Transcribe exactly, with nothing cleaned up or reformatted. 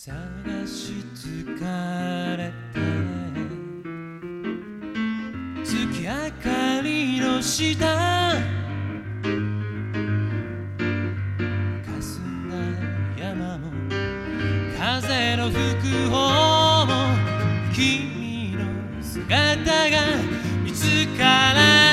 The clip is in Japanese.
探し疲れて月明かりの下霞んだ山も風の吹く方も君の姿が見つからない